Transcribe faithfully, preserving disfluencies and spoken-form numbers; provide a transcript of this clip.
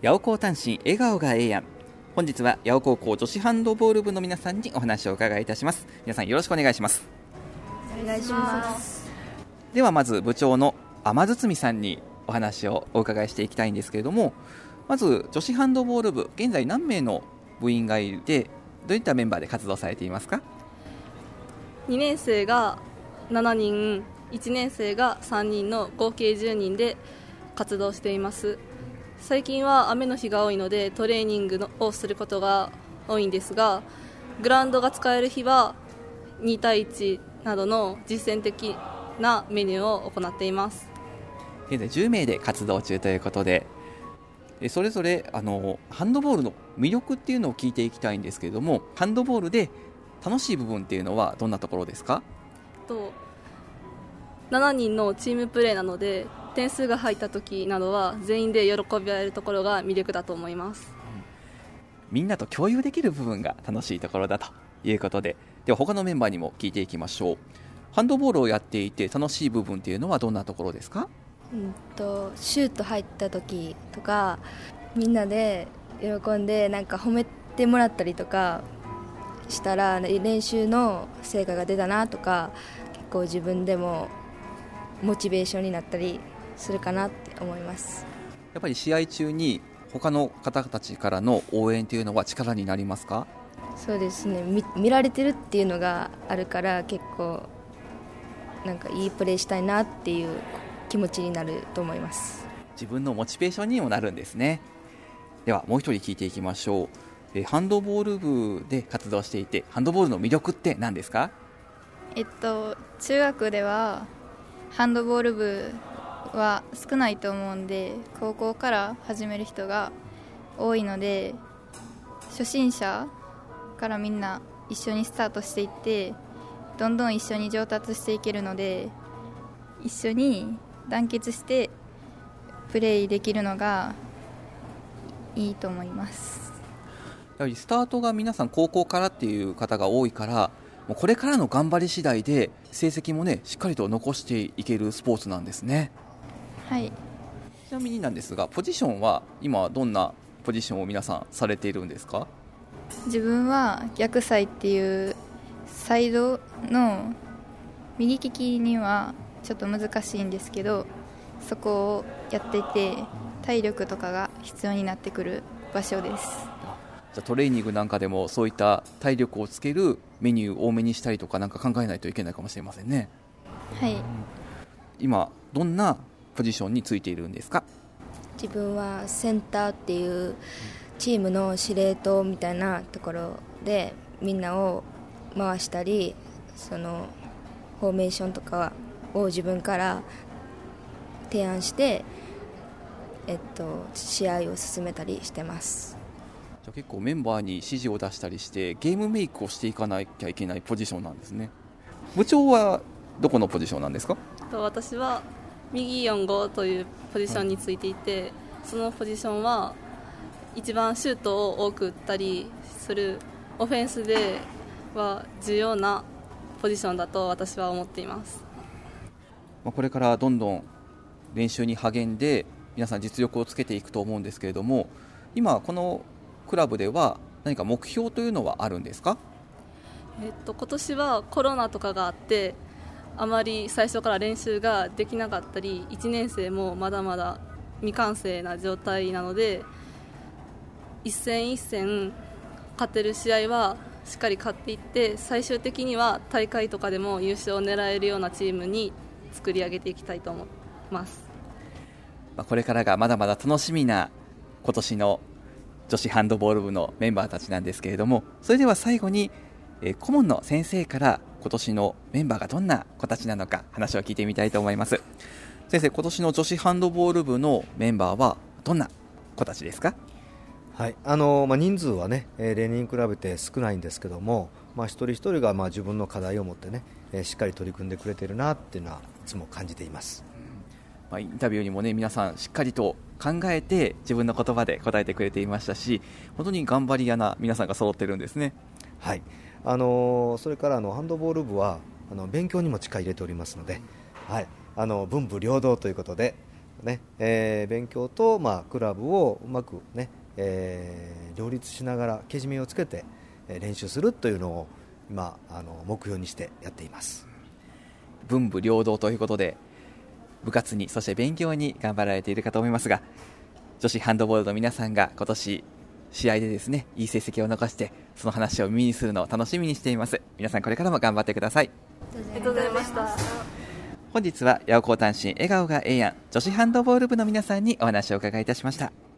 八尾高単身笑顔がええやん。本日は八尾高校女子ハンドボール部の皆さんにお話を伺いいたします。皆さんよろしくお願いします。 お願いします。 ではまず部長の天堤さんにお話をお伺いしていきたいんですけれども、まず女子ハンドボール部、現在何名の部員がいて、どういったメンバーで活動されていますか？ にねん生がしちにん、いちねん生がさんにんの合計じゅうにんで活動しています。最近は雨の日が多いのでトレーニングのをすることが多いんですが、グラウンドが使える日はに対いちなどの実践的なメニューを行っています。 現在じゅうめいで活動中ということで、それぞれあのハンドボールの魅力っていうのを聞いていきたいんですけれども、ハンドボールで楽しい部分っていうのはどんなところですか？ としちにんのチームプレーなので、点数が入った時などは全員で喜び合えるところが魅力だと思います。 みんなと共有できる部分が楽しいところだということで、では他のメンバーにも聞いていきましょう。ハンドボールをやっていて楽しい部分っていうのはどんなところですか？ うんとシュート入った時とか、みんなで喜んでなんか褒めてもらったりとかしたら、練習の成果が出たなとか、結構自分でもモチベーションになったりするかなって思います。 やっぱり試合中に他の方たちからの応援というのは力になりますか？ そうですね、 見, 見られてるっていうのがあるから、結構なんかいいプレーしたいなっていう気持ちになると思います。 自分のモチベーションにもなるんですね。ではもう一人聞いていきましょう。えハンドボール部で活動していて、ハンドボールの魅力って何ですか？ えっと中学ではハンドボール部は少ないと思うんで、高校から始める人が多いので、初心者からみんな一緒にスタートしていって、どんどん一緒に上達していけるので、一緒に団結してプレーできるのがいいと思います。 やはりスタートが皆さん高校からっていう方が多いから、もうこれからの頑張り次第で成績もねしっかりと残していけるスポーツなんですね。 はい。 ちなみになんですが、ポジションは今どんなポジションを皆さんされているんですか？ 自分は逆サイっていうサイドの右利きにはちょっと難しいんですけど、そこをやっていて体力とかが必要になってくる場所です。 じゃあトレーニングなんかでもそういった体力をつけるメニューを多めにしたりとか、なんか考えないといけないかもしれませんね。 はい。 今どんなポジションについているんですか？ 自分はセンターっていうチームの司令塔みたいなところで、みんなを回したり、そのフォーメーションとかを自分から提案して、えっと、試合を進めたりしてます。 じゃあ結構メンバーに指示を出したりしてゲームメイクをしていかなきゃいけないポジションなんですね。部長はどこのポジションなんですか？ 私は右よんごというポジションについていて、そのポジションは一番シュートを多く打ったりするオフェンスでは重要なポジションだと私は思っています。 これからどんどん練習に励んで皆さん実力をつけていくと思うんですけれども、今このクラブでは何か目標というのはあるんですか？ えっと、今年はコロナとかがあってあまり最初から練習ができなかったり、いちねん生もまだまだ未完成な状態なので、一戦一戦勝てる試合はしっかり勝っていって、最終的には大会とかでも優勝を狙えるようなチームに作り上げていきたいと思います。 これからがまだまだ楽しみな今年の女子ハンドボール部のメンバーたちなんですけれども、それでは最後にえ顧問の先生から今年のメンバーがどんな子たちなのか話を聞いてみたいと思います。先生、今年の女子ハンドボール部のメンバーはどんな子たちですか？ はい、あのまあ、人数はね、例年に比べて少ないんですけども、まあ、一人一人がまあ自分の課題を持ってね、えー、しっかり取り組んでくれているなっていうのはいつも感じています。 まあ、インタビューにもね皆さんしっかりと考えて自分の言葉で答えてくれていましたし、本当に頑張り屋な皆さんが揃ってるんですね。 はい、あのそれからあのハンドボール部はあの勉強にも力入れておりますので、はい、あの文武両道ということで、 ねえー、勉強と、まあ、クラブをうまく、ねえー、両立しながらけじめをつけて、えー、練習するというのを今あの目標にしてやっています。 文武両道ということで部活にそして勉強に頑張られているかと思いますが、女子ハンドボールの皆さんが今年試合でですねいい成績を残してその話を耳にするのを楽しみにしています。皆さんこれからも頑張ってください。 ありがとうございました。 本日は八尾高単身笑顔がええやん女子ハンドボール部の皆さんにお話を伺いいたしました。